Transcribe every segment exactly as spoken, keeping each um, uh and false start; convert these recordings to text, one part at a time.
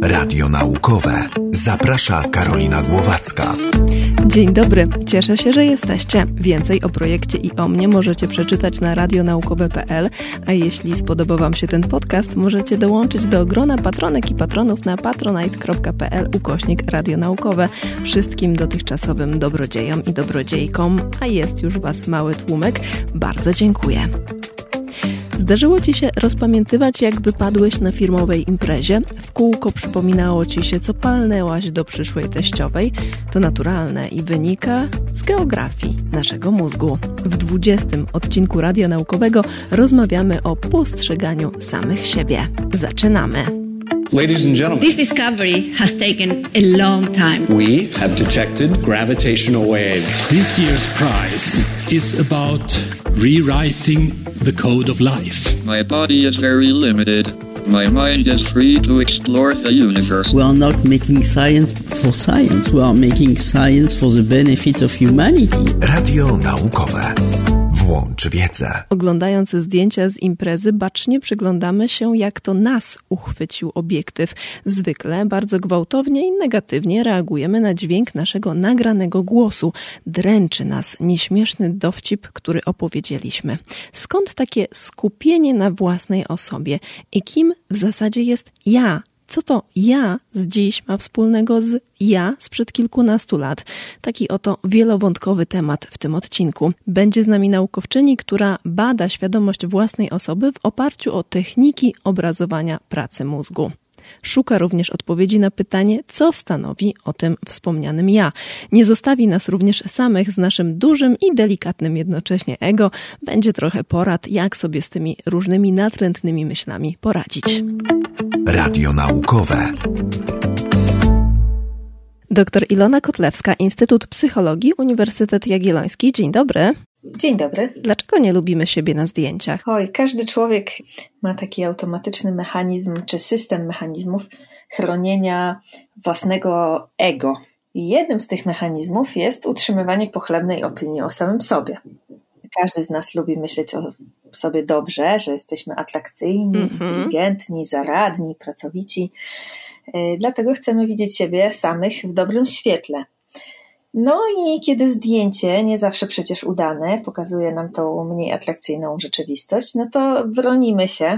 Radio Naukowe. Zaprasza Karolina Głowacka. Dzień dobry, cieszę się, że jesteście. Więcej o projekcie i o mnie możecie przeczytać na radionaukowe kropka pe el, a jeśli spodobał Wam się ten podcast, możecie dołączyć do grona patronek i patronów na patronite kropka pe el ukośnik radionaukowe. Wszystkim dotychczasowym dobrodziejom i dobrodziejkom, a jest już Was mały tłumek, bardzo dziękuję. Zdarzyło Ci się rozpamiętywać, jak wypadłeś na firmowej imprezie? W kółko przypominało Ci się, co palnęłaś do przyszłej teściowej? To naturalne i wynika z geografii naszego mózgu. W dwudziestym odcinku Radia Naukowego rozmawiamy o postrzeganiu samych siebie. Zaczynamy! Ladies and gentlemen, this discovery has taken a long time. We have detected gravitational waves. This year's prize is about rewriting the code of life. My body is very limited. My mind is free to explore the universe. We are not making science for science. We are making science for the benefit of humanity. Radio Naukowe. Włącz wiedzę. Oglądając zdjęcia z imprezy, bacznie przyglądamy się, jak to nas uchwycił obiektyw. Zwykle bardzo gwałtownie i negatywnie reagujemy na dźwięk naszego nagranego głosu. Dręczy nas nieśmieszny dowcip, który opowiedzieliśmy. Skąd takie skupienie na własnej osobie? I kim w zasadzie jest ja? Co to ja z dziś ma wspólnego z ja sprzed kilkunastu lat? Taki oto wielowątkowy temat w tym odcinku. Będzie z nami naukowczyni, która bada świadomość własnej osoby w oparciu o techniki obrazowania pracy mózgu. Szuka również odpowiedzi na pytanie, co stanowi o tym wspomnianym ja. Nie zostawi nas również samych z naszym dużym i delikatnym jednocześnie ego. Będzie trochę porad, jak sobie z tymi różnymi natrętnymi myślami poradzić. Radio Naukowe. Doktor Ilona Kotlewska, Instytut Psychologii, Uniwersytet Jagielloński. Dzień dobry. Dzień dobry. Dlaczego nie lubimy siebie na zdjęciach? Oj, każdy człowiek ma taki automatyczny mechanizm, czy system mechanizmów chronienia własnego ego. I jednym z tych mechanizmów jest utrzymywanie pochlebnej opinii o samym sobie. Każdy z nas lubi myśleć o sobie dobrze, że jesteśmy atrakcyjni, mm-hmm. inteligentni, zaradni, pracowici. Dlatego chcemy widzieć siebie samych w dobrym świetle. No i kiedy zdjęcie, nie zawsze przecież udane, pokazuje nam tą mniej atrakcyjną rzeczywistość, no to bronimy się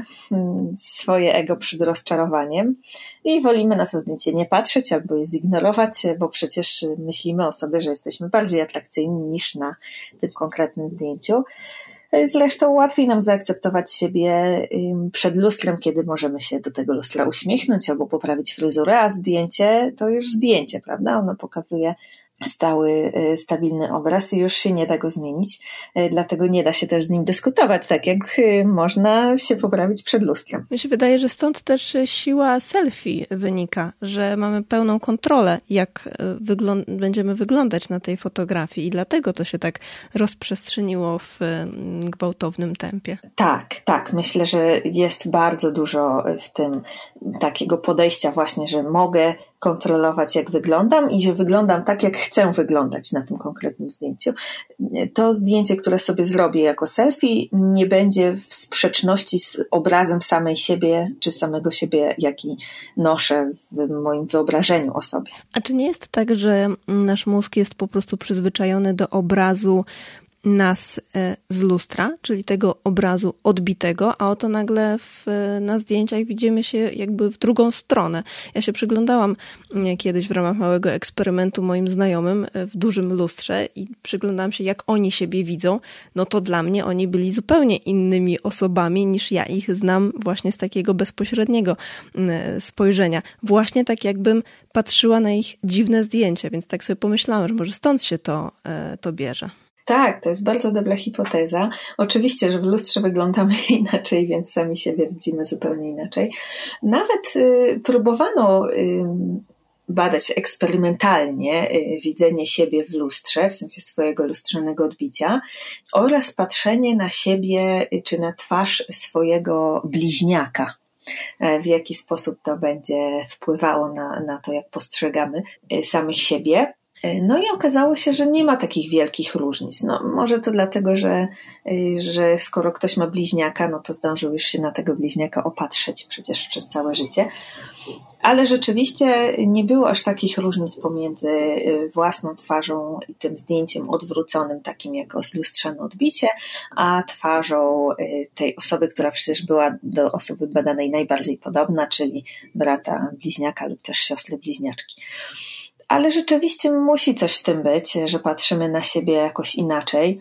swoje ego przed rozczarowaniem i wolimy na to zdjęcie nie patrzeć albo je zignorować, bo przecież myślimy o sobie, że jesteśmy bardziej atrakcyjni niż na tym konkretnym zdjęciu. Zresztą łatwiej nam zaakceptować siebie przed lustrem, kiedy możemy się do tego lustra uśmiechnąć albo poprawić fryzurę, a zdjęcie to już zdjęcie, prawda? Ono pokazuje stały, stabilny obraz i już się nie da go zmienić, dlatego nie da się też z nim dyskutować, tak jak można się poprawić przed lustrem. Mi się wydaje, że stąd też siła selfie wynika, że mamy pełną kontrolę, jak wygląd- będziemy wyglądać na tej fotografii i dlatego to się tak rozprzestrzeniło w gwałtownym tempie. Tak, tak. Myślę, że jest bardzo dużo w tym takiego podejścia właśnie, że mogę kontrolować, jak wyglądam i że wyglądam tak, jak chcę wyglądać na tym konkretnym zdjęciu. To zdjęcie, które sobie zrobię jako selfie, nie będzie w sprzeczności z obrazem samej siebie, czy samego siebie, jaki noszę w moim wyobrażeniu o sobie. A czy nie jest tak, że nasz mózg jest po prostu przyzwyczajony do obrazu nas z lustra, czyli tego obrazu odbitego, a oto nagle w, na zdjęciach widzimy się jakby w drugą stronę. Ja się przyglądałam kiedyś w ramach małego eksperymentu moim znajomym w dużym lustrze i przyglądałam się, jak oni siebie widzą. No to dla mnie oni byli zupełnie innymi osobami niż ja ich znam właśnie z takiego bezpośredniego spojrzenia. Właśnie tak jakbym patrzyła na ich dziwne zdjęcia, więc tak sobie pomyślałam, że może stąd się to, to bierze. Tak, to jest bardzo dobra hipoteza. Oczywiście, że w lustrze wyglądamy inaczej, więc sami siebie widzimy zupełnie inaczej. Nawet y, próbowano y, badać eksperymentalnie y, widzenie siebie w lustrze, w sensie swojego lustrzanego odbicia oraz patrzenie na siebie y, czy na twarz swojego bliźniaka. W jaki sposób to będzie wpływało na, na to, jak postrzegamy y, samych siebie. No i okazało się, że nie ma takich wielkich różnic. No, może to dlatego, że, że skoro ktoś ma bliźniaka, no to zdążył już się na tego bliźniaka opatrzeć przecież przez całe życie. Ale rzeczywiście nie było aż takich różnic pomiędzy własną twarzą i tym zdjęciem odwróconym, takim jako lustrzane odbicie, a twarzą tej osoby, która przecież była do osoby badanej najbardziej podobna, czyli brata bliźniaka lub też siostry bliźniaczki. Ale rzeczywiście musi coś w tym być, że patrzymy na siebie jakoś inaczej.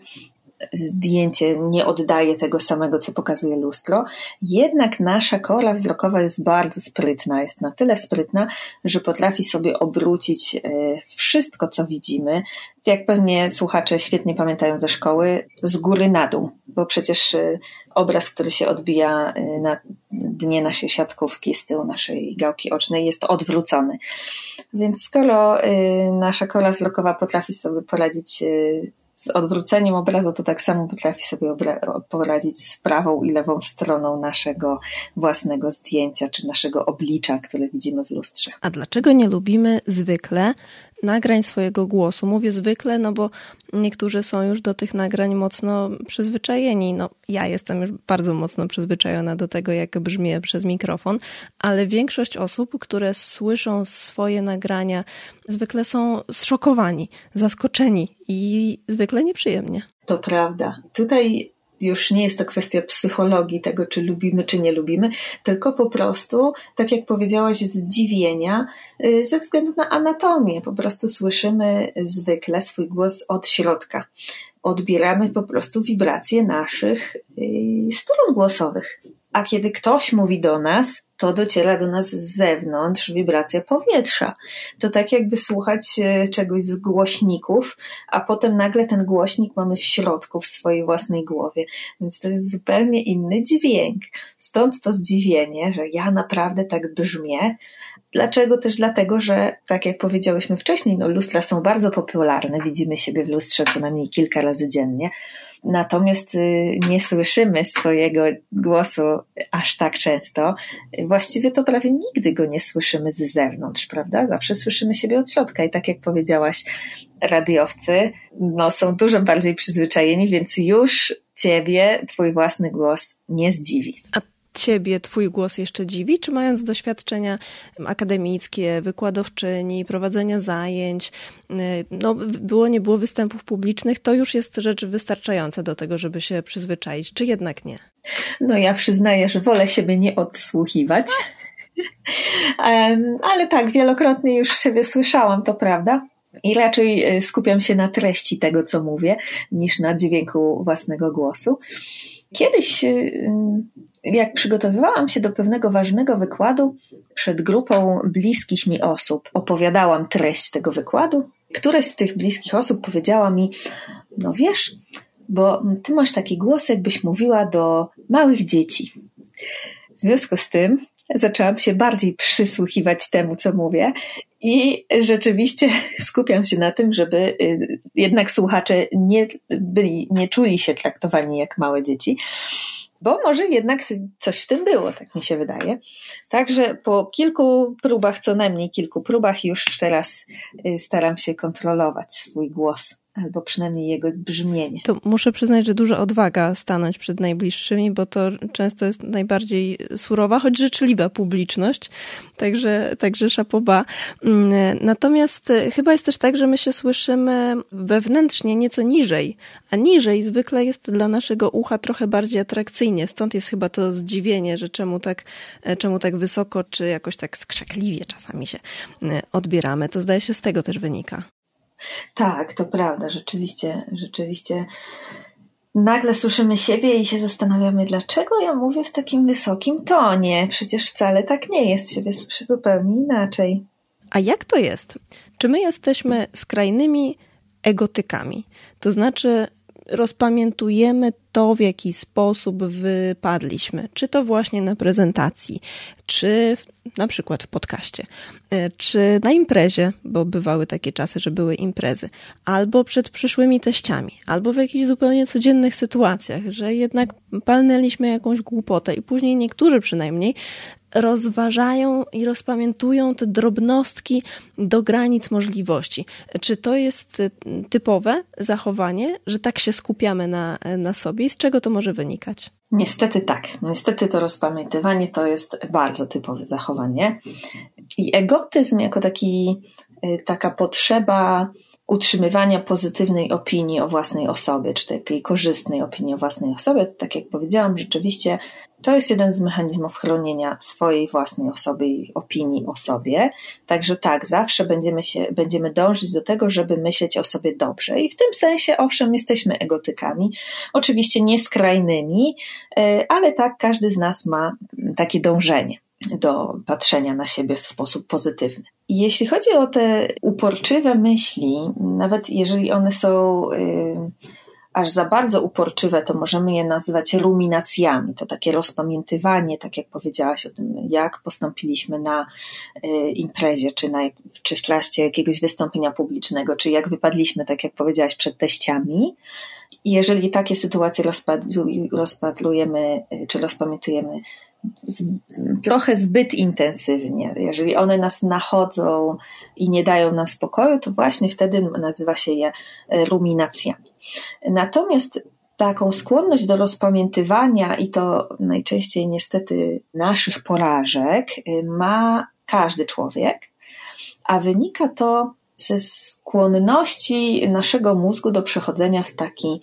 Zdjęcie nie oddaje tego samego, co pokazuje lustro. Jednak nasza kora wzrokowa jest bardzo sprytna. Jest na tyle sprytna, że potrafi sobie obrócić wszystko, co widzimy. Jak pewnie słuchacze świetnie pamiętają ze szkoły, z góry na dół. Bo przecież obraz, który się odbija na dnie naszej siatkówki z tyłu naszej gałki ocznej, jest odwrócony. Więc skoro nasza kora wzrokowa potrafi sobie poradzić z odwróceniem obrazu, to tak samo potrafi sobie obra- poradzić z prawą i lewą stroną naszego własnego zdjęcia, czy naszego oblicza, które widzimy w lustrze. A dlaczego nie lubimy zwykle nagrań swojego głosu? Mówię zwykle, no bo niektórzy są już do tych nagrań mocno przyzwyczajeni. No, ja jestem już bardzo mocno przyzwyczajona do tego, jak brzmię przez mikrofon, ale większość osób, które słyszą swoje nagrania, zwykle są zszokowani, zaskoczeni i zwykle nieprzyjemnie. To prawda. Tutaj już nie jest to kwestia psychologii tego, czy lubimy, czy nie lubimy, tylko po prostu, tak jak powiedziałaś, zdziwienia ze względu na anatomię. Po prostu słyszymy zwykle swój głos od środka. Odbieramy po prostu wibracje naszych strun głosowych. A kiedy ktoś mówi do nas, to dociera do nas z zewnątrz wibracja powietrza. To tak jakby słuchać czegoś z głośników, a potem nagle ten głośnik mamy w środku, w swojej własnej głowie. Więc to jest zupełnie inny dźwięk. Stąd to zdziwienie, że ja naprawdę tak brzmię. Dlaczego? Też dlatego, że tak jak powiedziałyśmy wcześniej, no lustra są bardzo popularne. Widzimy siebie w lustrze co najmniej kilka razy dziennie. Natomiast nie słyszymy swojego głosu aż tak często. Właściwie to prawie nigdy go nie słyszymy z zewnątrz, prawda? Zawsze słyszymy siebie od środka i tak jak powiedziałaś, radiowcy no, są dużo bardziej przyzwyczajeni, więc już ciebie twój własny głos nie zdziwi. A ciebie twój głos jeszcze dziwi? Czy mając doświadczenia akademickie, wykładowczyni, prowadzenia zajęć, no było, nie było występów publicznych, to już jest rzecz wystarczająca do tego, żeby się przyzwyczaić, czy jednak nie? No ja przyznaję, że wolę siebie nie odsłuchiwać, ale tak, wielokrotnie już siebie słyszałam, to prawda. I raczej skupiam się na treści tego, co mówię, niż na dźwięku własnego głosu. Kiedyś, jak przygotowywałam się do pewnego ważnego wykładu, przed grupą bliskich mi osób opowiadałam treść tego wykładu. Któraś z tych bliskich osób powiedziała mi, no wiesz, bo ty masz taki głos, jakbyś mówiła do małych dzieci. W związku z tym zaczęłam się bardziej przysłuchiwać temu, co mówię i rzeczywiście skupiam się na tym, żeby jednak słuchacze nie byli, nie czuli się traktowani jak małe dzieci, bo może jednak coś w tym było, tak mi się wydaje. Także po kilku próbach, co najmniej kilku próbach, już teraz staram się kontrolować swój głos. Albo przynajmniej jego brzmienie. To muszę przyznać, że duża odwaga stanąć przed najbliższymi, bo to często jest najbardziej surowa, choć życzliwa publiczność. Także, także szapoba. Natomiast chyba jest też tak, że my się słyszymy wewnętrznie nieco niżej, a niżej zwykle jest dla naszego ucha trochę bardziej atrakcyjnie. Stąd jest chyba to zdziwienie, że czemu tak, czemu tak wysoko, czy jakoś tak skrzekliwie czasami się odbieramy. To zdaje się z tego też wynika. Tak, to prawda, rzeczywiście, rzeczywiście nagle słyszymy siebie i się zastanawiamy, dlaczego ja mówię w takim wysokim tonie. Przecież wcale tak nie jest, siebie słyszę zupełnie inaczej. A jak to jest? Czy my jesteśmy skrajnymi egotykami? To znaczy rozpamiętujemy to, w jaki sposób wypadliśmy, czy to właśnie na prezentacji, czy w, na przykład w podcaście, czy na imprezie, bo bywały takie czasy, że były imprezy, albo przed przyszłymi teściami, albo w jakichś zupełnie codziennych sytuacjach, że jednak palnęliśmy jakąś głupotę i później niektórzy przynajmniej rozważają i rozpamiętują te drobnostki do granic możliwości. Czy to jest typowe zachowanie, że tak się skupiamy na, na sobie i z czego to może wynikać? Niestety tak. Niestety to rozpamiętywanie to jest bardzo typowe zachowanie. I egotyzm jako taki, taka potrzeba utrzymywania pozytywnej opinii o własnej osobie, czy takiej korzystnej opinii o własnej osobie, tak jak powiedziałam, rzeczywiście to jest jeden z mechanizmów chronienia swojej własnej osoby i opinii o sobie. Także tak, zawsze będziemy się, będziemy dążyć do tego, żeby myśleć o sobie dobrze. I w tym sensie, owszem, jesteśmy egotykami, oczywiście nie skrajnymi, ale tak, każdy z nas ma takie dążenie do patrzenia na siebie w sposób pozytywny. I jeśli chodzi o te uporczywe myśli, nawet jeżeli one są y, aż za bardzo uporczywe, to możemy je nazywać ruminacjami. To takie rozpamiętywanie, tak jak powiedziałaś o tym, jak postąpiliśmy na y, imprezie, czy, na, czy w trakcie jakiegoś wystąpienia publicznego, czy jak wypadliśmy, tak jak powiedziałaś, przed teściami. I jeżeli takie sytuacje rozpatru- rozpatrujemy, czy rozpamiętujemy Z, trochę zbyt intensywnie, jeżeli one nas nachodzą i nie dają nam spokoju, to właśnie wtedy nazywa się je ruminacjami. Natomiast taką skłonność do rozpamiętywania i to najczęściej niestety naszych porażek ma każdy człowiek, a wynika to ze skłonności naszego mózgu do przechodzenia w taki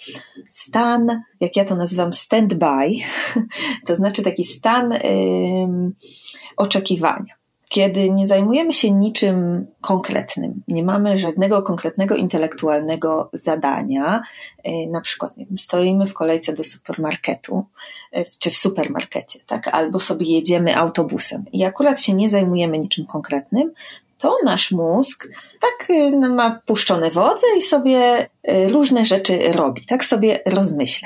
stan, jak ja to nazywam stand-by, to znaczy taki stan ym, oczekiwania. Kiedy nie zajmujemy się niczym konkretnym, nie mamy żadnego konkretnego intelektualnego zadania, yy, na przykład nie wiem, stoimy w kolejce do supermarketu, yy, czy w supermarkecie, tak? Albo sobie jedziemy autobusem i akurat się nie zajmujemy niczym konkretnym, to nasz mózg tak ma puszczone wodze i sobie różne rzeczy robi, tak sobie rozmyśla.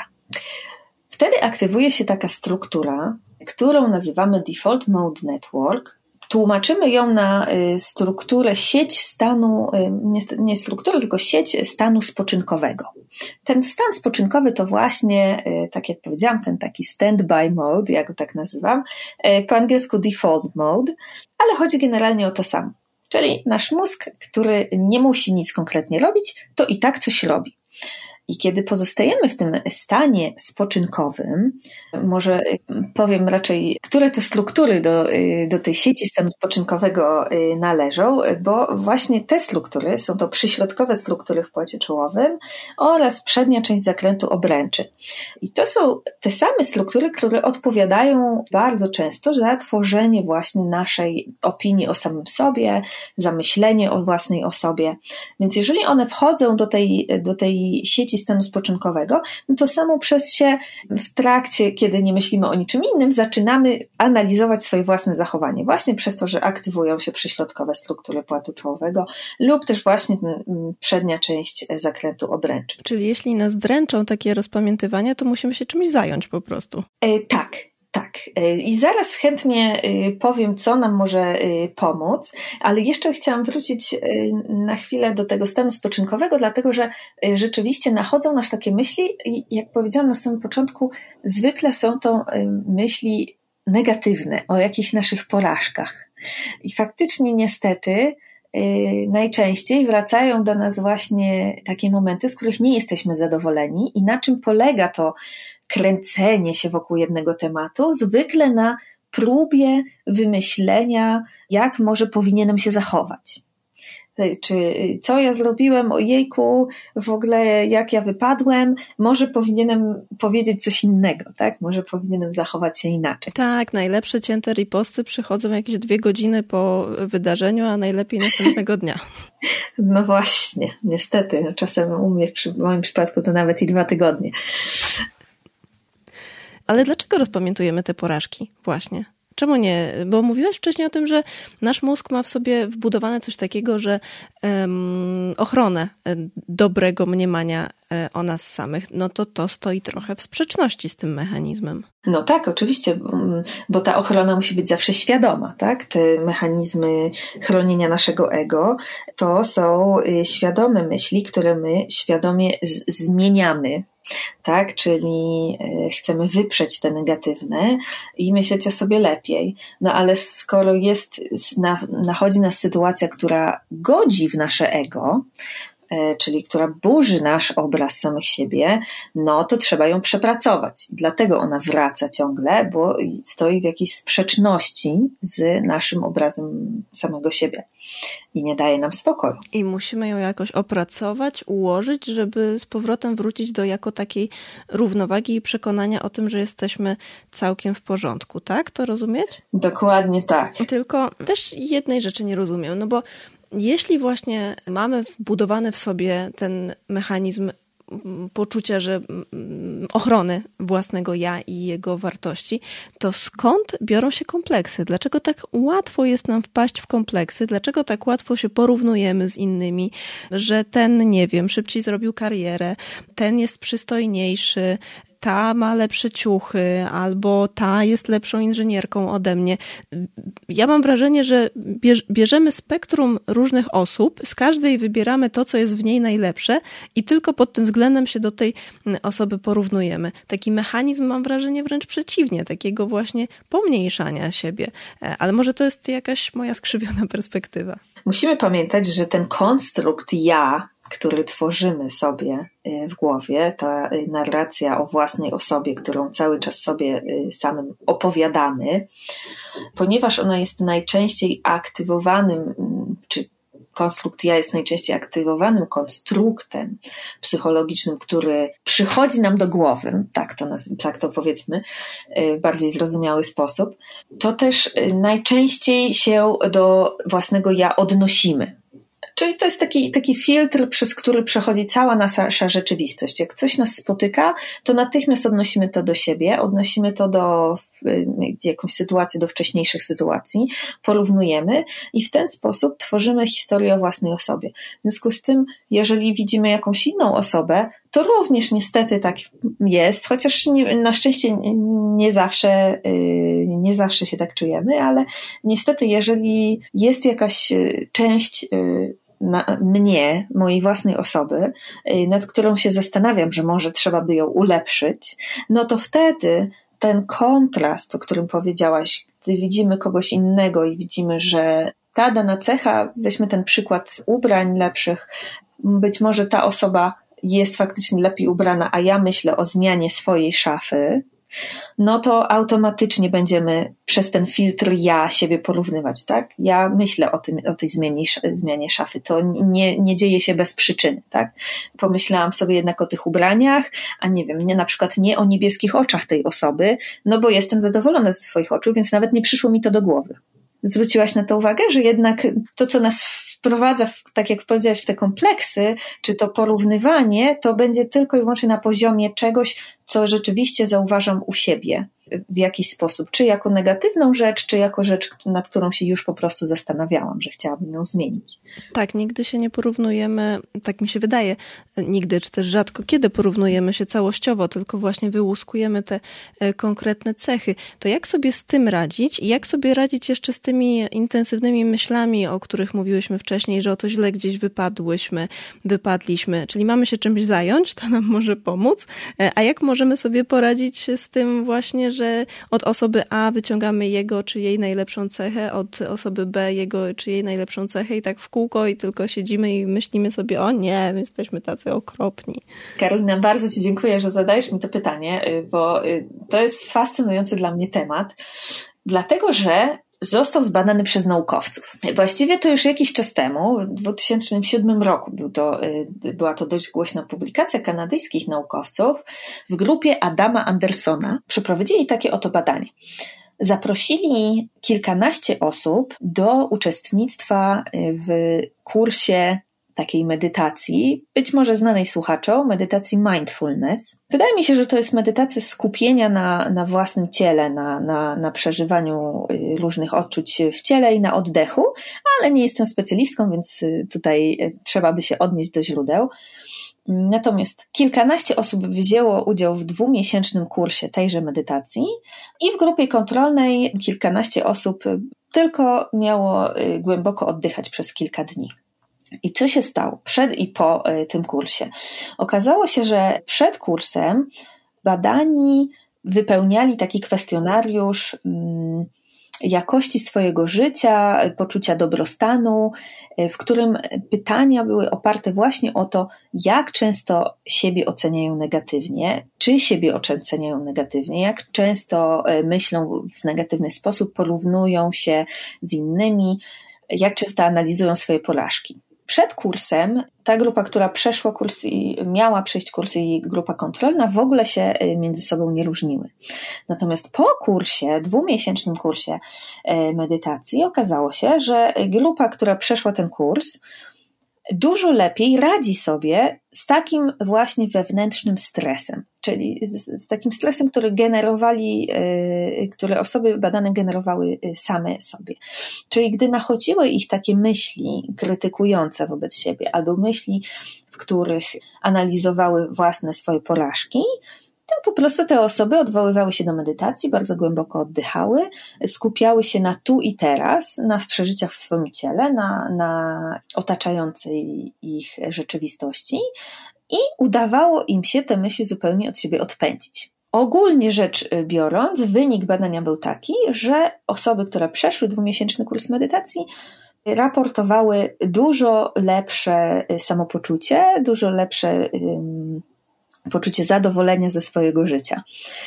Wtedy aktywuje się taka struktura, którą nazywamy Default Mode Network. Tłumaczymy ją na strukturę sieć stanu, nie strukturę, tylko sieć stanu spoczynkowego. Ten stan spoczynkowy to właśnie, tak jak powiedziałam, ten taki stand-by mode, ja go tak nazywam, po angielsku default mode, ale chodzi generalnie o to samo. Czyli nasz mózg, który nie musi nic konkretnie robić, to i tak coś robi. I kiedy pozostajemy w tym stanie spoczynkowym, może powiem raczej, które to struktury do, do tej sieci stanu spoczynkowego należą, bo właśnie te struktury są to przyśrodkowe struktury w płacie czołowym oraz przednia część zakrętu obręczy. I to są te same struktury, które odpowiadają bardzo często za tworzenie właśnie naszej opinii o samym sobie, za myślenie o własnej osobie. Więc jeżeli one wchodzą do tej, do tej sieci stanu spoczynkowego, no to samo przez się w trakcie, kiedy nie myślimy o niczym innym, zaczynamy analizować swoje własne zachowanie. Właśnie przez to, że aktywują się przyśrodkowe struktury płatu czołowego lub też właśnie przednia część zakrętu obręczy. Czyli jeśli nas dręczą takie rozpamiętywania, to musimy się czymś zająć po prostu. E, tak. Tak, i zaraz chętnie powiem, co nam może pomóc, ale jeszcze chciałam wrócić na chwilę do tego stanu spoczynkowego, dlatego że rzeczywiście nachodzą nas takie myśli i jak powiedziałam na samym początku, zwykle są to myśli negatywne o jakichś naszych porażkach. I faktycznie niestety najczęściej wracają do nas właśnie takie momenty, z których nie jesteśmy zadowoleni i na czym polega to kręcenie się wokół jednego tematu, zwykle na próbie wymyślenia, jak może powinienem się zachować. Czy co ja zrobiłem, ojejku, w ogóle jak ja wypadłem, może powinienem powiedzieć coś innego, tak? Może powinienem zachować się inaczej. Tak, najlepsze cięte riposty przychodzą jakieś dwie godziny po wydarzeniu, a najlepiej następnego dnia. No właśnie, niestety, no czasem u mnie, w moim przypadku to nawet i dwa tygodnie. Ale dlaczego rozpamiętujemy te porażki właśnie? Czemu nie? Bo mówiłaś wcześniej o tym, że nasz mózg ma w sobie wbudowane coś takiego, że um, ochronę dobrego mniemania o nas samych, no to to stoi trochę w sprzeczności z tym mechanizmem. No tak, oczywiście, bo ta ochrona musi być zawsze świadoma, tak? Te mechanizmy chronienia naszego ego to są świadome myśli, które my świadomie z- zmieniamy. Tak, czyli chcemy wyprzeć te negatywne i myśleć o sobie lepiej. No ale skoro jest, nachodzi nas sytuacja, która godzi w nasze ego, czyli która burzy nasz obraz samych siebie, no to trzeba ją przepracować. Dlatego ona wraca ciągle, bo stoi w jakiejś sprzeczności z naszym obrazem samego siebie i nie daje nam spokoju. I musimy ją jakoś opracować, ułożyć, żeby z powrotem wrócić do jako takiej równowagi i przekonania o tym, że jesteśmy całkiem w porządku, tak? To rozumieć? Dokładnie tak. Tylko też jednej rzeczy nie rozumiem, no bo jeśli właśnie mamy wbudowany w sobie ten mechanizm poczucia, że ochrony własnego ja i jego wartości, to skąd biorą się kompleksy? Dlaczego tak łatwo jest nam wpaść w kompleksy? Dlaczego tak łatwo się porównujemy z innymi, że ten, nie wiem, szybciej zrobił karierę, ten jest przystojniejszy, ta ma lepsze ciuchy, albo ta jest lepszą inżynierką ode mnie. Ja mam wrażenie, że bierzemy spektrum różnych osób, z każdej wybieramy to, co jest w niej najlepsze i tylko pod tym względem się do tej osoby porównujemy. Taki mechanizm, mam wrażenie, wręcz przeciwnie, takiego właśnie pomniejszania siebie. Ale może to jest jakaś moja skrzywiona perspektywa. Musimy pamiętać, że ten konstrukt ja, który tworzymy sobie w głowie, ta narracja o własnej osobie, którą cały czas sobie samym opowiadamy, ponieważ ona jest najczęściej aktywowanym, czy konstrukt ja jest najczęściej aktywowanym konstruktem psychologicznym, który przychodzi nam do głowy, tak to, tak to powiedzmy, w bardziej zrozumiały sposób, to też najczęściej się do własnego ja odnosimy. Czyli to jest taki, taki filtr, przez który przechodzi cała nasza rzeczywistość. Jak coś nas spotyka, to natychmiast odnosimy to do siebie, odnosimy to do jakąś sytuację, do wcześniejszych sytuacji, porównujemy i w ten sposób tworzymy historię o własnej osobie. W związku z tym, jeżeli widzimy jakąś inną osobę, to również niestety tak jest, chociaż nie, na szczęście nie zawsze, nie zawsze się tak czujemy, ale niestety jeżeli jest jakaś część na mnie, mojej własnej osoby, nad którą się zastanawiam, że może trzeba by ją ulepszyć, no to wtedy ten kontrast, o którym powiedziałaś, gdy widzimy kogoś innego i widzimy, że ta dana cecha, weźmy ten przykład ubrań lepszych, być może ta osoba jest faktycznie lepiej ubrana, a ja myślę o zmianie swojej szafy, no to automatycznie będziemy przez ten filtr ja siebie porównywać, tak? Ja myślę o tym, o tej zmianie, zmianie szafy. To nie, nie dzieje się bez przyczyny, tak? Pomyślałam sobie jednak o tych ubraniach, a nie wiem, nie, na przykład nie o niebieskich oczach tej osoby, no bo jestem zadowolona ze swoich oczu, więc nawet nie przyszło mi to do głowy. Zwróciłaś na to uwagę, że jednak to, co nas wprowadza, w, tak jak powiedziałaś, w te kompleksy, czy to porównywanie, to będzie tylko i wyłącznie na poziomie czegoś, co rzeczywiście zauważam u siebie w jakiś sposób, czy jako negatywną rzecz, czy jako rzecz, nad którą się już po prostu zastanawiałam, że chciałabym ją zmienić. Tak, nigdy się nie porównujemy, tak mi się wydaje, nigdy, czy też rzadko kiedy porównujemy się całościowo, tylko właśnie wyłuskujemy te konkretne cechy. To jak sobie z tym radzić i jak sobie radzić jeszcze z tymi intensywnymi myślami, o których mówiłyśmy wcześniej, że oto źle gdzieś wypadłyśmy, wypadliśmy, czyli mamy się czymś zająć, to nam może pomóc, a jak możemy sobie poradzić z tym właśnie, że od osoby A wyciągamy jego czy jej najlepszą cechę, od osoby B jego czy jej najlepszą cechę i tak w kółko i tylko siedzimy i myślimy sobie, o nie, my jesteśmy tacy okropni. Karolina, bardzo Ci dziękuję, że zadajesz mi to pytanie, bo to jest fascynujący dla mnie temat, dlatego że został zbadany przez naukowców. Właściwie to już jakiś czas temu, w dwa tysiące siódmym roku był to, była to dość głośna publikacja kanadyjskich naukowców w grupie Adama Andersona. Przeprowadzili takie oto badanie. Zaprosili kilkanaście osób do uczestnictwa w kursie takiej medytacji, być może znanej słuchaczom, medytacji mindfulness. Wydaje mi się, że to jest medytacja skupienia na, na własnym ciele, na, na, na przeżywaniu różnych odczuć w ciele i na oddechu, ale nie jestem specjalistką, więc tutaj trzeba by się odnieść do źródeł. Natomiast kilkanaście osób wzięło udział w dwumiesięcznym kursie tejże medytacji i w grupie kontrolnej kilkanaście osób tylko miało głęboko oddychać przez kilka dni. I co się stało przed i po tym kursie? Okazało się, że przed kursem badani wypełniali taki kwestionariusz jakości swojego życia, poczucia dobrostanu, w którym pytania były oparte właśnie o to, jak często siebie oceniają negatywnie, czy siebie oceniają negatywnie, jak często myślą w negatywny sposób, porównują się z innymi, jak często analizują swoje porażki. Przed kursem ta grupa, która przeszła kurs i miała przejść kurs i grupa kontrolna w ogóle się między sobą nie różniły. Natomiast po kursie, dwumiesięcznym kursie medytacji okazało się, że grupa, która przeszła ten kurs, dużo lepiej radzi sobie z takim właśnie wewnętrznym stresem, czyli z, z takim stresem, który generowali, yy, które osoby badane generowały same sobie. Czyli gdy nachodziły ich takie myśli krytykujące wobec siebie, albo myśli, w których analizowały własne swoje porażki, to po prostu te osoby odwoływały się do medytacji, bardzo głęboko oddychały, skupiały się na tu i teraz, na przeżyciach w swoim ciele, na, na otaczającej ich rzeczywistości i udawało im się te myśli zupełnie od siebie odpędzić. Ogólnie rzecz biorąc, wynik badania był taki, że osoby, które przeszły dwumiesięczny kurs medytacji, raportowały dużo lepsze samopoczucie, dużo lepsze um, poczucie zadowolenia ze swojego życia.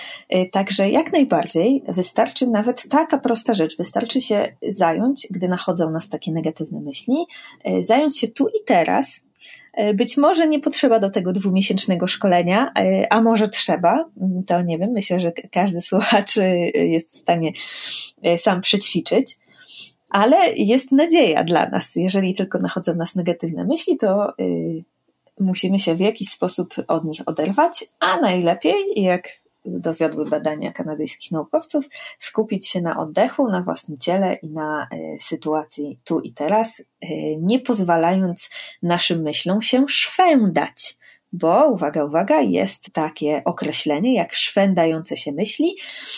Także jak najbardziej wystarczy nawet taka prosta rzecz, wystarczy się zająć, gdy nachodzą nas takie negatywne myśli, zająć się tu i teraz. Być może nie potrzeba do tego dwumiesięcznego szkolenia, a może trzeba, to nie wiem, myślę, że każdy słuchacz jest w stanie sam przećwiczyć. Ale jest nadzieja dla nas, jeżeli tylko nachodzą nas negatywne myśli, to musimy się w jakiś sposób od nich oderwać, a najlepiej, jak dowiodły badania kanadyjskich naukowców, skupić się na oddechu, na własnym ciele i na y, sytuacji tu i teraz, y, nie pozwalając naszym myślom się szwendać. Bo, uwaga, uwaga, jest takie określenie jak szwendające się myśli,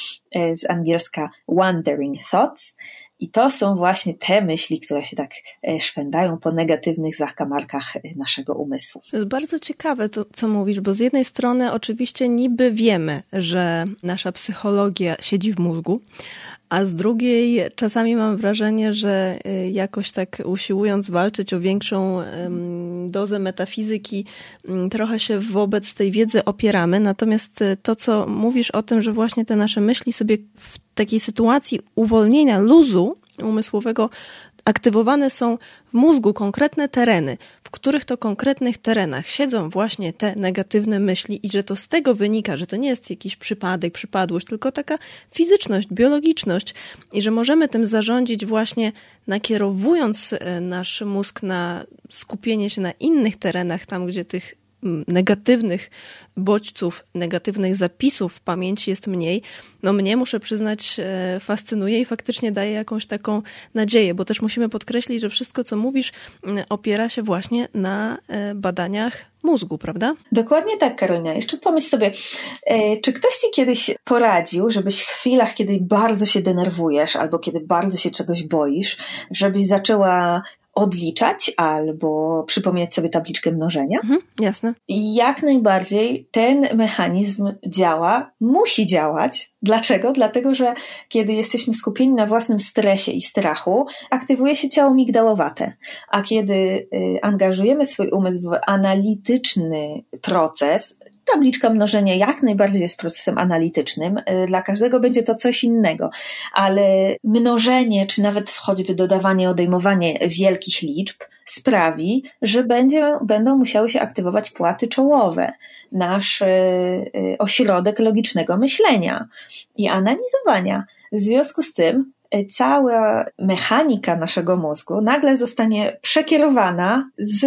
y, z angielska wandering thoughts. I to są właśnie te myśli, które się tak szwędają po negatywnych zakamarkach naszego umysłu. To jest bardzo ciekawe to, co mówisz, bo z jednej strony oczywiście niby wiemy, że nasza psychologia siedzi w mózgu, a z drugiej czasami mam wrażenie, że jakoś tak usiłując walczyć o większą dozę metafizyki, trochę się wobec tej wiedzy opieramy. Natomiast to, co mówisz o tym, że właśnie te nasze myśli sobie w takiej sytuacji uwolnienia, luzu umysłowego aktywowane są w mózgu konkretne tereny, w których to konkretnych terenach siedzą właśnie te negatywne myśli i że to z tego wynika, że to nie jest jakiś przypadek, przypadłość, tylko taka fizyczność, biologiczność i że możemy tym zarządzić właśnie nakierowując nasz mózg na skupienie się na innych terenach, tam gdzie tych negatywnych bodźców, negatywnych zapisów w pamięci jest mniej, no mnie, muszę przyznać, fascynuje i faktycznie daje jakąś taką nadzieję, bo też musimy podkreślić, że wszystko, co mówisz, opiera się właśnie na badaniach mózgu, prawda? Dokładnie tak, Karolina. Jeszcze pomyśl sobie, czy ktoś ci kiedyś poradził, żebyś w chwilach, kiedy bardzo się denerwujesz albo kiedy bardzo się czegoś boisz, żebyś zaczęła odliczać albo przypomnieć sobie tabliczkę mnożenia? Mhm, jasne. I jak najbardziej ten mechanizm działa, musi działać. Dlaczego? Dlatego, że kiedy jesteśmy skupieni na własnym stresie i strachu, aktywuje się ciało migdałowate. A kiedy y, angażujemy swój umysł w analityczny proces, tabliczka mnożenia jak najbardziej jest procesem analitycznym. Dla każdego będzie to coś innego, ale mnożenie, czy nawet choćby dodawanie, odejmowanie wielkich liczb sprawi, że będzie, będą musiały się aktywować płaty czołowe, nasz y, ośrodek logicznego myślenia i analizowania. W związku z tym cała mechanika naszego mózgu nagle zostanie przekierowana z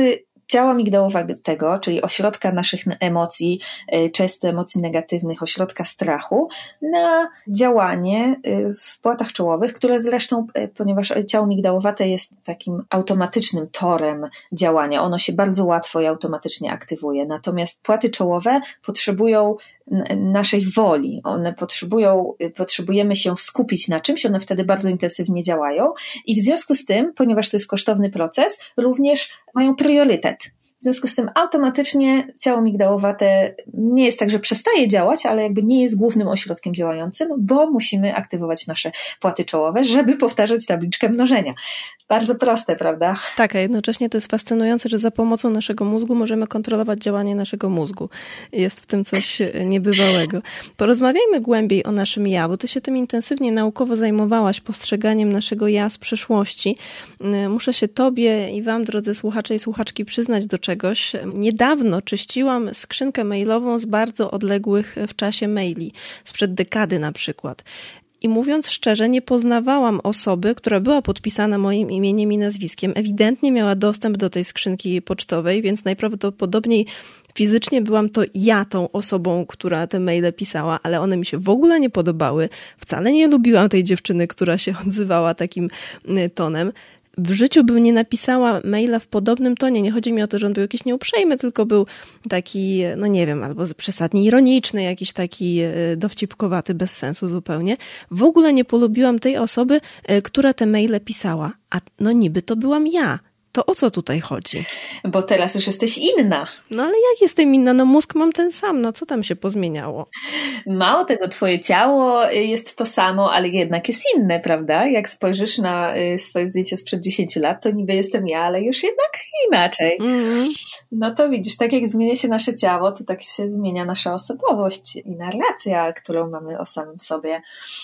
ciała migdałowatego, czyli ośrodka naszych emocji, często emocji negatywnych, ośrodka strachu, na działanie w płatach czołowych, które zresztą, ponieważ ciało migdałowate jest takim automatycznym torem działania, ono się bardzo łatwo i automatycznie aktywuje, natomiast płaty czołowe potrzebują naszej woli, one potrzebują, potrzebujemy się skupić na czymś, one wtedy bardzo intensywnie działają i w związku z tym, ponieważ to jest kosztowny proces, również mają priorytet. W związku z tym automatycznie ciało migdałowate nie jest tak, że przestaje działać, ale jakby nie jest głównym ośrodkiem działającym, bo musimy aktywować nasze płaty czołowe, żeby powtarzać tabliczkę mnożenia. Bardzo proste, prawda? Tak, a jednocześnie to jest fascynujące, że za pomocą naszego mózgu możemy kontrolować działanie naszego mózgu. Jest w tym coś niebywałego. Porozmawiajmy głębiej o naszym ja, bo ty się tym intensywnie naukowo zajmowałaś, postrzeganiem naszego ja z przeszłości. Muszę się tobie i wam, drodzy słuchacze i słuchaczki, przyznać do czegoś. Niedawno czyściłam skrzynkę mailową z bardzo odległych w czasie maili, sprzed dekady na przykład. I mówiąc szczerze, nie poznawałam osoby, która była podpisana moim imieniem i nazwiskiem. Ewidentnie miała dostęp do tej skrzynki pocztowej, więc najprawdopodobniej fizycznie byłam to ja tą osobą, która te maile pisała, ale one mi się w ogóle nie podobały. Wcale nie lubiłam tej dziewczyny, która się odzywała takim tonem. W życiu bym nie napisała maila w podobnym tonie. Nie chodzi mi o to, że on był jakiś nieuprzejmy, tylko był taki, no nie wiem, albo przesadnie ironiczny, jakiś taki dowcipkowaty, bez sensu zupełnie. W ogóle nie polubiłam tej osoby, która te maile pisała. A no niby to byłam ja. To o co tutaj chodzi? Bo teraz już jesteś inna. No ale jak jestem inna? No mózg mam ten sam, no co tam się pozmieniało? Mało tego, twoje ciało jest to samo, ale jednak jest inne, prawda? Jak spojrzysz na swoje zdjęcie sprzed dziesięciu lat, to niby jestem ja, ale już jednak inaczej. Mm-hmm. No to widzisz, tak jak zmienia się nasze ciało, to tak się zmienia nasza osobowość i narracja, którą mamy o samym sobie.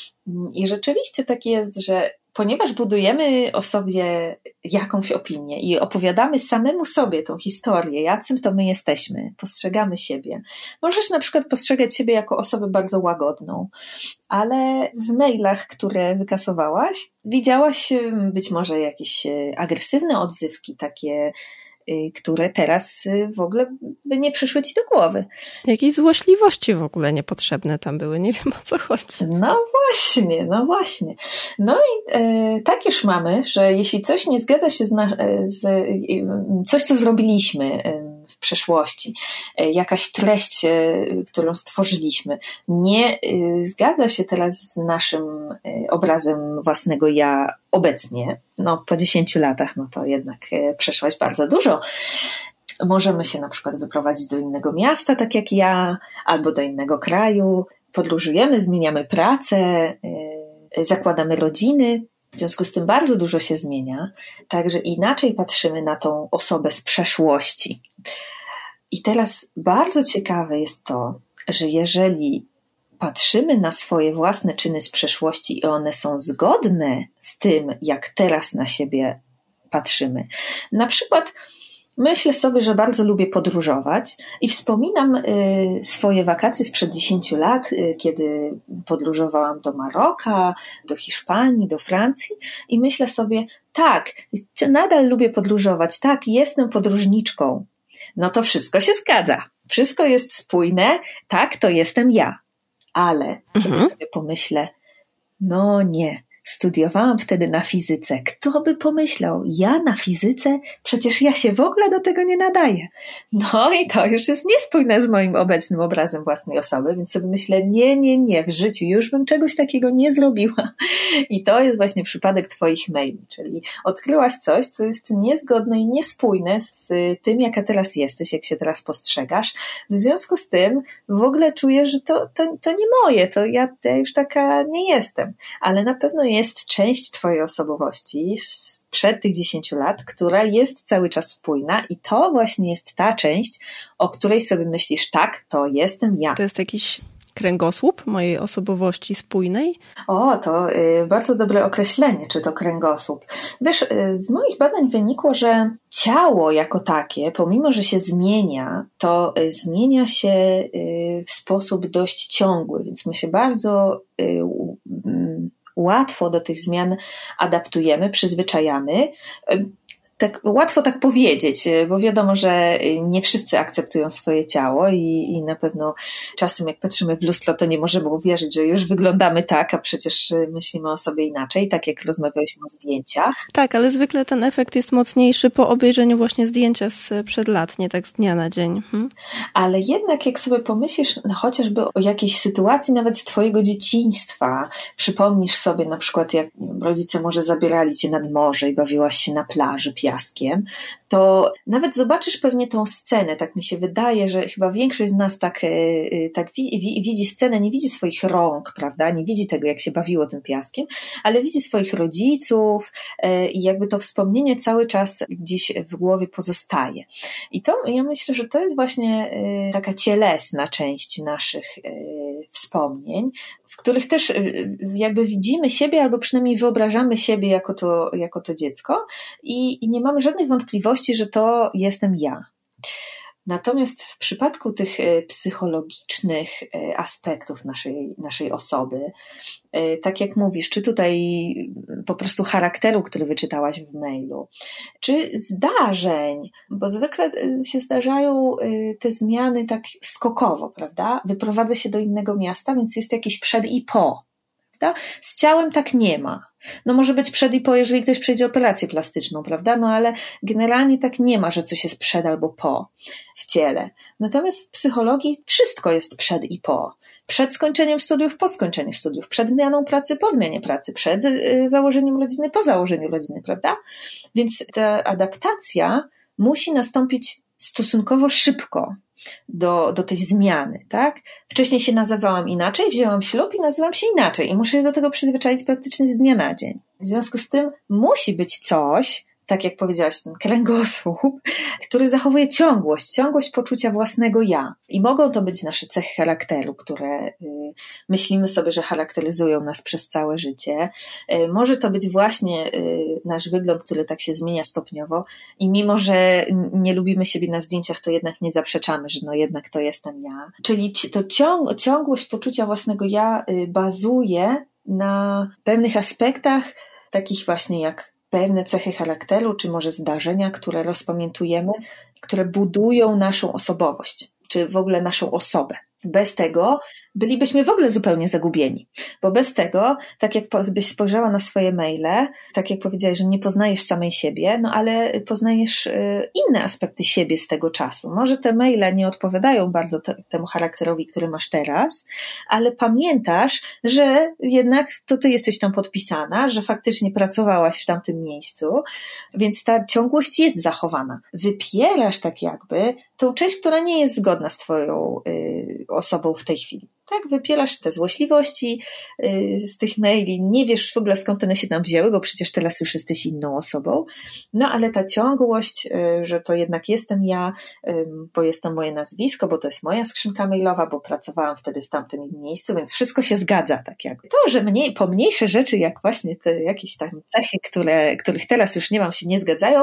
I rzeczywiście tak jest, że ponieważ budujemy o sobie jakąś opinię i opowiadamy samemu sobie tą historię, jacym to my jesteśmy, postrzegamy siebie. Możesz na przykład postrzegać siebie jako osobę bardzo łagodną, ale w mailach, które wykasowałaś, widziałaś być może jakieś agresywne odzywki, takie, które teraz w ogóle by nie przyszły ci do głowy. Jakieś złośliwości w ogóle niepotrzebne tam były, nie wiem o co chodzi. No właśnie, no właśnie. No i e, tak już mamy, że jeśli coś nie zgadza się z, na, z e, coś, co zrobiliśmy e, w przeszłości, e, jakaś treść, e, którą stworzyliśmy, nie e, zgadza się teraz z naszym e, obrazem własnego ja obecnie, no po dziesięciu latach, no to jednak e, przeszłaś bardzo dużo. Możemy się na przykład wyprowadzić do innego miasta, tak jak ja, albo do innego kraju. Podróżujemy, zmieniamy pracę, yy, zakładamy rodziny. W związku z tym bardzo dużo się zmienia. Także inaczej patrzymy na tą osobę z przeszłości. I teraz bardzo ciekawe jest to, że jeżeli patrzymy na swoje własne czyny z przeszłości i one są zgodne z tym, jak teraz na siebie patrzymy. Na przykład myślę sobie, że bardzo lubię podróżować i wspominam y, swoje wakacje sprzed dziesięciu lat, y, kiedy podróżowałam do Maroka, do Hiszpanii, do Francji i myślę sobie, tak, nadal lubię podróżować, tak, jestem podróżniczką. No to wszystko się zgadza, wszystko jest spójne, tak, to jestem ja. Ale kiedy mhm. sobie pomyślę, no nie, studiowałam wtedy na fizyce. Kto by pomyślał? Ja na fizyce? Przecież ja się w ogóle do tego nie nadaję. No i to już jest niespójne z moim obecnym obrazem własnej osoby, więc sobie myślę, nie, nie, nie, w życiu już bym czegoś takiego nie zrobiła. I to jest właśnie przypadek twoich maili, czyli odkryłaś coś, co jest niezgodne i niespójne z tym, jaka teraz jesteś, jak się teraz postrzegasz. W związku z tym w ogóle czuję, że to, to, to nie moje, to ja, ja już taka nie jestem, ale na pewno jest jest część twojej osobowości sprzed tych dziesięciu lat, która jest cały czas spójna i to właśnie jest ta część, o której sobie myślisz, tak, to jestem ja. To jest jakiś kręgosłup mojej osobowości spójnej? O, to y, bardzo dobre określenie, czy to kręgosłup. Wiesz, y, z moich badań wynikło, że ciało jako takie, pomimo że się zmienia, to y, zmienia się y, w sposób dość ciągły, więc my się bardzo y, y, łatwo do tych zmian adaptujemy, przyzwyczajamy. tak łatwo tak powiedzieć, bo wiadomo, że nie wszyscy akceptują swoje ciało i, i na pewno czasem jak patrzymy w lustro, to nie możemy uwierzyć, że już wyglądamy tak, a przecież myślimy o sobie inaczej, tak jak rozmawialiśmy o zdjęciach. Tak, ale zwykle ten efekt jest mocniejszy po obejrzeniu właśnie zdjęcia sprzed lat, nie tak z dnia na dzień. Hmm? Ale jednak jak sobie pomyślisz no, chociażby o jakiejś sytuacji nawet z twojego dzieciństwa, przypomnisz sobie na przykład jak rodzice może zabierali cię nad morze i bawiłaś się na plaży piaskiem, to nawet zobaczysz pewnie tą scenę, tak mi się wydaje, że chyba większość z nas tak, tak widzi scenę, nie widzi swoich rąk, prawda, nie widzi tego, jak się bawiło tym piaskiem, ale widzi swoich rodziców i jakby to wspomnienie cały czas gdzieś w głowie pozostaje. I to, ja myślę, że to jest właśnie taka cielesna część naszych wspomnień, w których też jakby widzimy siebie, albo przynajmniej wyobrażamy siebie jako to, jako to dziecko i, i nie mamy żadnych wątpliwości, że to jestem ja. Natomiast w przypadku tych psychologicznych aspektów naszej, naszej osoby, tak jak mówisz, czy tutaj po prostu charakteru, który wyczytałaś w mailu, czy zdarzeń, bo zwykle się zdarzają te zmiany tak skokowo, prawda? Wyprowadza się do innego miasta, więc jest jakiś przed i po. Prawda? Z ciałem tak nie ma. No może być przed i po, jeżeli ktoś przejdzie operację plastyczną, prawda? No ale generalnie tak nie ma, że coś jest przed albo po w ciele. Natomiast w psychologii wszystko jest przed i po. Przed skończeniem studiów, po skończeniu studiów, przed zmianą pracy, po zmianie pracy, przed założeniem rodziny, po założeniu rodziny, prawda? Więc ta adaptacja musi nastąpić stosunkowo szybko do, do tej zmiany, tak? Wcześniej się nazywałam inaczej, wzięłam ślub i nazywam się inaczej i muszę się do tego przyzwyczaić praktycznie z dnia na dzień. W związku z tym musi być coś, tak jak powiedziałaś, ten kręgosłup, który zachowuje ciągłość, ciągłość poczucia własnego ja. I mogą to być nasze cechy charakteru, które y, myślimy sobie, że charakteryzują nas przez całe życie. Y, może to być właśnie y, nasz wygląd, który tak się zmienia stopniowo i mimo, że nie lubimy siebie na zdjęciach, to jednak nie zaprzeczamy, że no jednak to jestem ja. Czyli to ciąg, ciągłość poczucia własnego ja y, bazuje na pewnych aspektach, takich właśnie jak pewne cechy charakteru, czy może zdarzenia, które rozpamiętujemy, które budują naszą osobowość, czy w ogóle naszą osobę. Bez tego bylibyśmy w ogóle zupełnie zagubieni, bo bez tego, tak jak byś spojrzała na swoje maile, tak jak powiedziałaś, że nie poznajesz samej siebie, no ale poznajesz inne aspekty siebie z tego czasu. Może te maile nie odpowiadają bardzo te, temu charakterowi, który masz teraz, ale pamiętasz, że jednak to ty jesteś tam podpisana, że faktycznie pracowałaś w tamtym miejscu, więc ta ciągłość jest zachowana. Wypierasz tak jakby tą część, która nie jest zgodna z twoją y, osobą w tej chwili. Tak, wypierasz te złośliwości y, z tych maili, nie wiesz w ogóle skąd one się tam wzięły, bo przecież teraz już jesteś inną osobą, no ale ta ciągłość, y, że to jednak jestem ja, y, bo jest to moje nazwisko, bo to jest moja skrzynka mailowa, bo pracowałam wtedy w tamtym miejscu, więc wszystko się zgadza tak jakby. To, że mniej, pomniejsze rzeczy, jak właśnie te jakieś tam cechy, które, których teraz już nie mam, się nie zgadzają,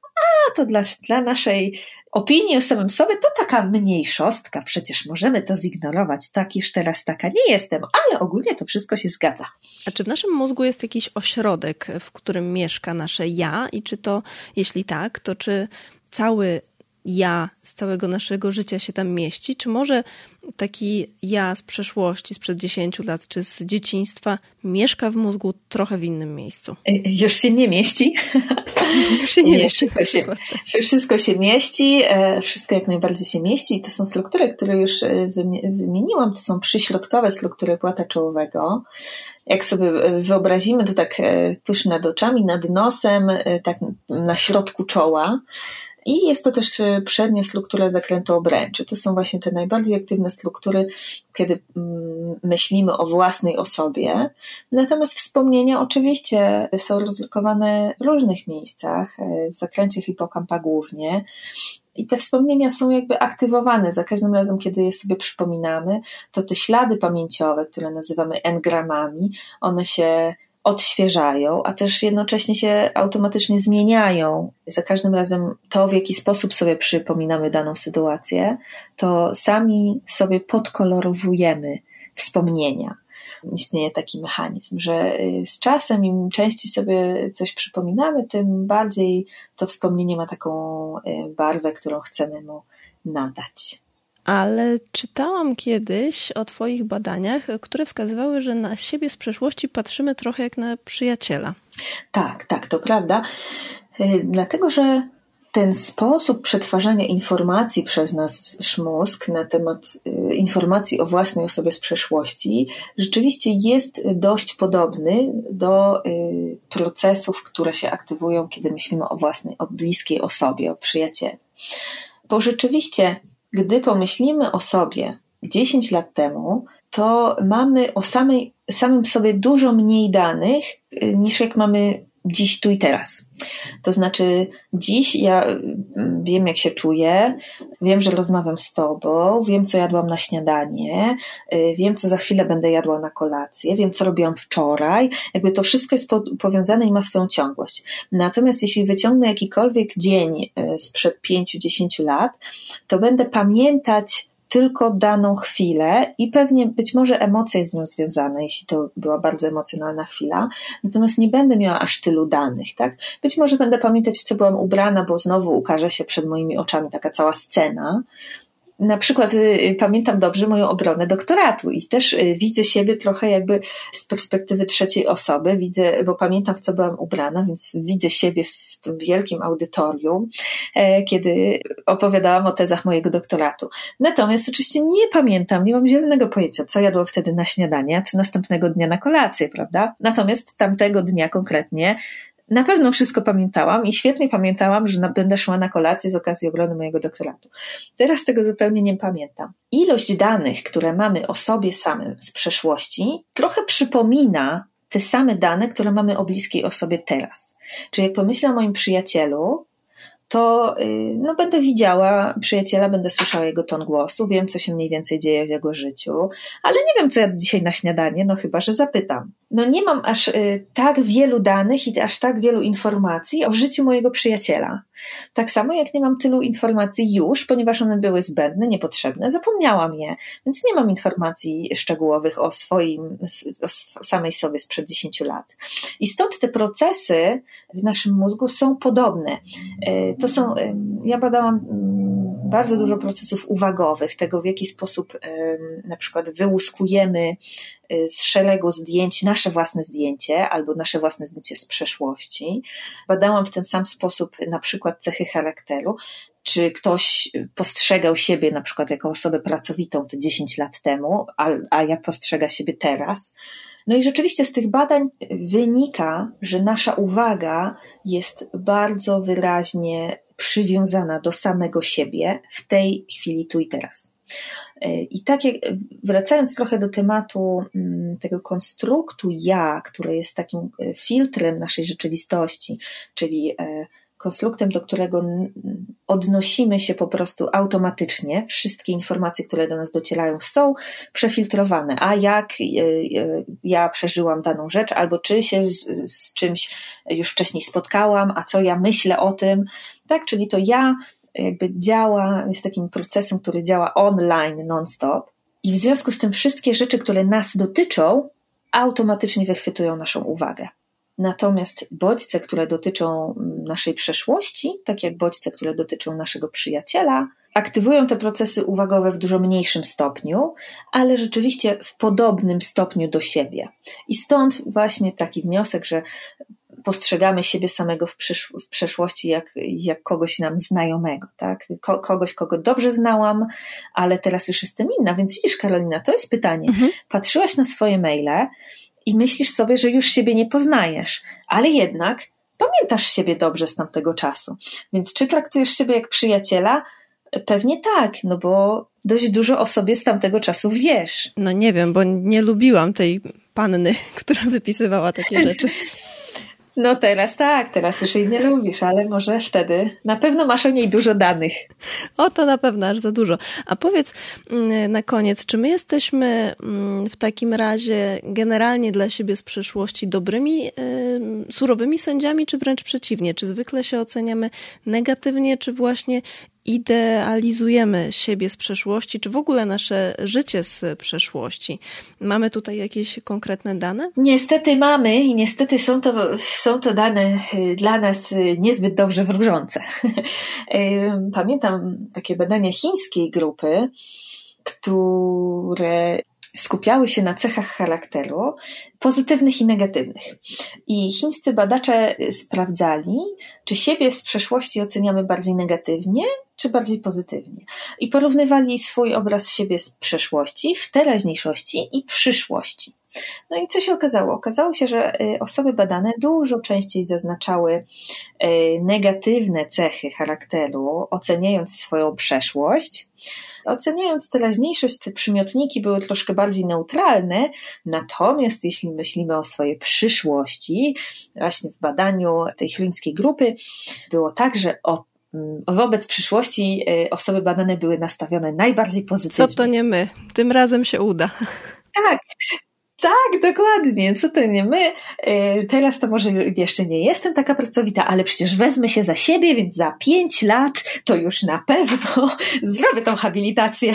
a to dla, dla naszej opinii o samym sobie to taka mniejszostka, przecież możemy to zignorować, tak już teraz taka nie jestem, ale ogólnie to wszystko się zgadza. A czy w naszym mózgu jest jakiś ośrodek, w którym mieszka nasze ja i czy to, jeśli tak, to czy cały ja z całego naszego życia się tam mieści, czy może taki ja z przeszłości, sprzed dziesięciu lat, czy z dzieciństwa mieszka w mózgu trochę w innym miejscu? Już się nie mieści. Już się nie, nie mieści. Wszystko się, wszystko się mieści, wszystko jak najbardziej się mieści i to są struktury, które już wymieniłam, to są przyśrodkowe struktury płata czołowego. Jak sobie wyobrazimy, to tak tuż nad oczami, nad nosem, tak na środku czoła. I jest to też przednia struktura zakrętu obręczy. To są właśnie te najbardziej aktywne struktury, kiedy myślimy o własnej osobie. Natomiast wspomnienia oczywiście są rozlokowane w różnych miejscach, w zakręcie hipokampa głównie. I te wspomnienia są jakby aktywowane. Za każdym razem, kiedy je sobie przypominamy, to te ślady pamięciowe, które nazywamy engramami, one się odświeżają, a też jednocześnie się automatycznie zmieniają. Za każdym razem to, w jaki sposób sobie przypominamy daną sytuację, to sami sobie podkolorowujemy wspomnienia. istnieje taki mechanizm, że z czasem im częściej sobie coś przypominamy, tym bardziej to wspomnienie ma taką barwę, którą chcemy mu nadać. Ale czytałam kiedyś o twoich badaniach, które wskazywały, że na siebie z przeszłości patrzymy trochę jak na przyjaciela. Tak, tak, to prawda. Dlatego, że ten sposób przetwarzania informacji przez nasz mózg na temat informacji o własnej osobie z przeszłości rzeczywiście jest dość podobny do procesów, które się aktywują, kiedy myślimy o własnej, o bliskiej osobie, o przyjacielu. Bo rzeczywiście, gdy pomyślimy o sobie dziesięć lat temu, to mamy o samej, samym sobie dużo mniej danych niż jak mamy dziś, tu i teraz. To znaczy dziś ja wiem, jak się czuję, wiem, że rozmawiam z tobą, wiem, co jadłam na śniadanie, wiem, co za chwilę będę jadła na kolację, wiem, co robiłam wczoraj. Jakby to wszystko jest powiązane i ma swoją ciągłość. Natomiast jeśli wyciągnę jakikolwiek dzień sprzed pięciu, dziesięciu lat, to będę pamiętać tylko daną chwilę i pewnie być może emocje z nią związane, jeśli to była bardzo emocjonalna chwila, natomiast nie będę miała aż tylu danych, tak? Być może będę pamiętać, w co byłam ubrana, bo znowu ukaże się przed moimi oczami taka cała scena. Na przykład y, pamiętam dobrze moją obronę doktoratu i też y, widzę siebie trochę jakby z perspektywy trzeciej osoby, widzę, bo pamiętam, w co byłam ubrana, więc widzę siebie w tym wielkim audytorium, e, kiedy opowiadałam o tezach mojego doktoratu. Natomiast oczywiście nie pamiętam, nie mam zielonego pojęcia, co jadłam wtedy na śniadanie, a co następnego dnia na kolację, prawda? Natomiast tamtego dnia konkretnie na pewno wszystko pamiętałam i świetnie pamiętałam, że będę szła na kolację z okazji obrony mojego doktoratu. Teraz tego zupełnie nie pamiętam. Ilość danych, które mamy o sobie samym z przeszłości, trochę przypomina te same dane, które mamy o bliskiej osobie teraz. Czyli jak pomyślę o moim przyjacielu, to no, będę widziała przyjaciela, będę słyszała jego ton głosu, wiem, co się mniej więcej dzieje w jego życiu, ale nie wiem, co ja dzisiaj na śniadanie, no chyba, że zapytam. No nie mam aż y, tak wielu danych i aż tak wielu informacji o życiu mojego przyjaciela. Tak samo jak nie mam tylu informacji już, ponieważ one były zbędne, niepotrzebne, zapomniałam je, więc nie mam informacji szczegółowych o swoim, o samej sobie sprzed dziesięciu lat. I stąd te procesy w naszym mózgu są podobne. Y, to są, y, ja badałam y, bardzo dużo procesów uwagowych, tego w jaki sposób y, na przykład wyłuskujemy z szeregu zdjęć nasze własne zdjęcie albo nasze własne zdjęcie z przeszłości. Badałam w ten sam sposób na przykład cechy charakteru, czy ktoś postrzegał siebie na przykład jako osobę pracowitą te dziesięć lat temu, a, a jak postrzega siebie teraz. No i rzeczywiście z tych badań wynika, że nasza uwaga jest bardzo wyraźnie przywiązana do samego siebie w tej chwili, tu i teraz. I tak jak, wracając trochę do tematu tego konstruktu ja, który jest takim filtrem naszej rzeczywistości, czyli konstruktem, do którego odnosimy się po prostu automatycznie, wszystkie informacje, które do nas docierają, są przefiltrowane, a jak ja przeżyłam daną rzecz, albo czy się z, z czymś już wcześniej spotkałam, a co ja myślę o tym, tak, czyli to ja jakby działa, jest takim procesem, który działa online non-stop i w związku z tym wszystkie rzeczy, które nas dotyczą, automatycznie wychwytują naszą uwagę. Natomiast bodźce, które dotyczą naszej przeszłości, tak jak bodźce, które dotyczą naszego przyjaciela, aktywują te procesy uwagowe w dużo mniejszym stopniu, ale rzeczywiście w podobnym stopniu do siebie. I stąd właśnie taki wniosek, że postrzegamy siebie samego w, przysz- w przeszłości jak, jak kogoś nam znajomego, tak? Ko- kogoś, kogo dobrze znałam, ale teraz już jestem inna. Więc widzisz, Karolina, to jest pytanie. Mhm. Patrzyłaś na swoje maile i myślisz sobie, że już siebie nie poznajesz, ale jednak pamiętasz siebie dobrze z tamtego czasu. Więc czy traktujesz siebie jak przyjaciela? Pewnie tak, no bo dość dużo o sobie z tamtego czasu wiesz. No nie wiem, bo nie lubiłam tej panny, która wypisywała takie rzeczy. No teraz tak, teraz już jej nie lubisz, ale może wtedy na pewno masz o niej dużo danych. O, to na pewno aż za dużo. A powiedz na koniec, czy my jesteśmy w takim razie generalnie dla siebie z przeszłości dobrymi, surowymi sędziami, czy wręcz przeciwnie? Czy zwykle się oceniamy negatywnie, czy właśnie idealizujemy siebie z przeszłości, czy w ogóle nasze życie z przeszłości. Mamy tutaj jakieś konkretne dane? Niestety mamy i niestety są to, są to dane dla nas niezbyt dobrze wróżące. Pamiętam takie badania chińskiej grupy, które skupiały się na cechach charakteru pozytywnych i negatywnych. I chińscy badacze sprawdzali, czy siebie z przeszłości oceniamy bardziej negatywnie, czy bardziej pozytywnie. I porównywali swój obraz siebie z przeszłości, w teraźniejszości i przyszłości. No i co się okazało? Okazało się, że osoby badane dużo częściej zaznaczały negatywne cechy charakteru, oceniając swoją przeszłość. Oceniając teraźniejszość, te przymiotniki były troszkę bardziej neutralne, natomiast jeśli myślimy o swojej przyszłości, właśnie w badaniu tej chińskiej grupy było tak, że o wobec przyszłości osoby badane były nastawione najbardziej pozytywnie. Co to nie my? Tym razem się uda. Tak. Tak, dokładnie. Co to nie my? Teraz to może jeszcze nie jestem taka pracowita, ale przecież wezmę się za siebie, więc za pięć lat to już na pewno zrobię tą habilitację.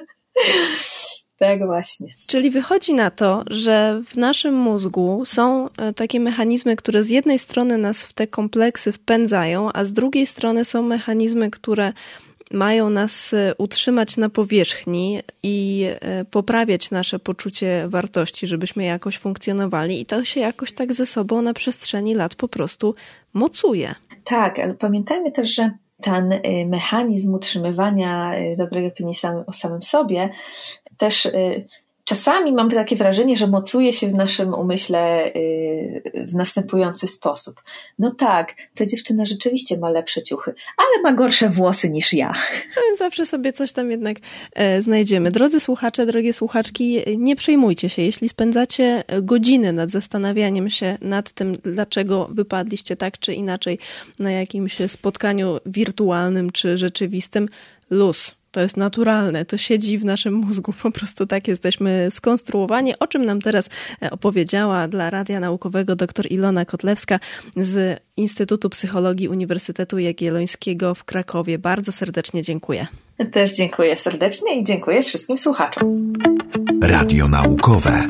Tak właśnie. Czyli wychodzi na to, że w naszym mózgu są takie mechanizmy, które z jednej strony nas w te kompleksy wpędzają, a z drugiej strony są mechanizmy, które mają nas utrzymać na powierzchni i poprawiać nasze poczucie wartości, żebyśmy jakoś funkcjonowali i to się jakoś tak ze sobą na przestrzeni lat po prostu mocuje. Tak, ale pamiętajmy też, że ten mechanizm utrzymywania dobrej opinii o samym sobie też czasami mam takie wrażenie, że mocuje się w naszym umyśle w następujący sposób. No tak, ta dziewczyna rzeczywiście ma lepsze ciuchy, ale ma gorsze włosy niż ja. No więc zawsze sobie coś tam jednak znajdziemy. Drodzy słuchacze, drogie słuchaczki, nie przejmujcie się, jeśli spędzacie godziny nad zastanawianiem się nad tym, dlaczego wypadliście tak czy inaczej na jakimś spotkaniu wirtualnym czy rzeczywistym, luz. To jest naturalne, to siedzi w naszym mózgu, po prostu tak jesteśmy skonstruowani, o czym nam teraz opowiedziała dla Radia Naukowego dr Ilona Kotlewska z Instytutu Psychologii Uniwersytetu Jagiellońskiego w Krakowie. Bardzo serdecznie dziękuję. Też dziękuję serdecznie i dziękuję wszystkim słuchaczom. Radio Naukowe.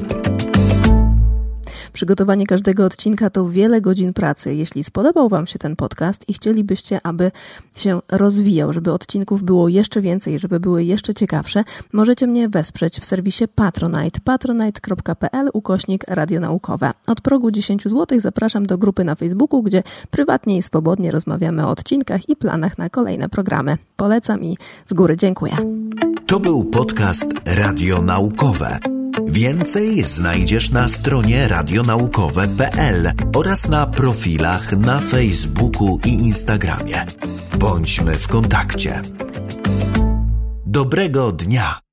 Przygotowanie każdego odcinka to wiele godzin pracy. Jeśli spodobał Wam się ten podcast i chcielibyście, aby się rozwijał, żeby odcinków było jeszcze więcej, żeby były jeszcze ciekawsze, możecie mnie wesprzeć w serwisie Patronite. patronite.pl ukośnik radionaukowe. Od progu dziesięć złotych zapraszam do grupy na Facebooku, gdzie prywatnie i swobodnie rozmawiamy o odcinkach i planach na kolejne programy. Polecam i z góry dziękuję. To był podcast Radio Naukowe. Więcej znajdziesz na stronie radionaukowe kropka p l oraz na profilach na Facebooku i Instagramie. Bądźmy w kontakcie. Dobrego dnia!